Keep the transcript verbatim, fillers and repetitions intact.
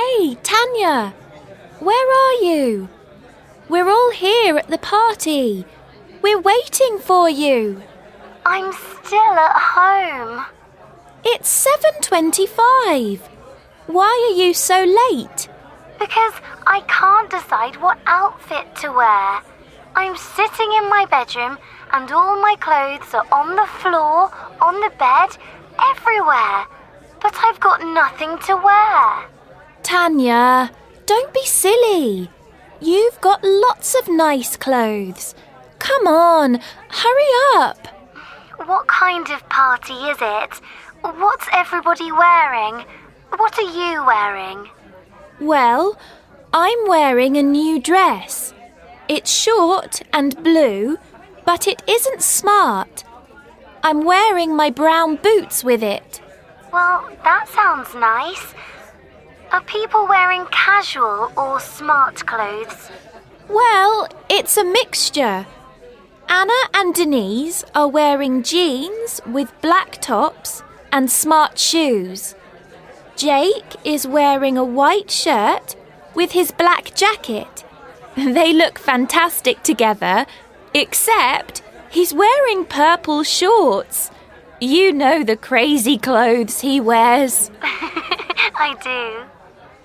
Hey, Tanya, where are you? We're all here at the party. We're waiting for you. I'm still at home. It's seven twenty-five. Why are you so late? Because I can't decide what outfit to wear. I'm sitting in my bedroom and all my clothes are on the floor, on the bed, everywhere. But I've got nothing to wear. Tanya, don't be silly. You've got lots of nice clothes. Come on, hurry up. What kind of party is it? What's everybody wearing? What are you wearing? Well, I'm wearing a new dress. It's short and blue, but it isn't smart. I'm wearing my brown boots with it. Well, that sounds nice. Are people wearing casual or smart clothes? Well, it's a mixture. Anna and Denise are wearing jeans with black tops and smart shoes. Jake is wearing a white shirt with his black jacket. They look fantastic together, except he's wearing purple shorts. You know the crazy clothes he wears. I do.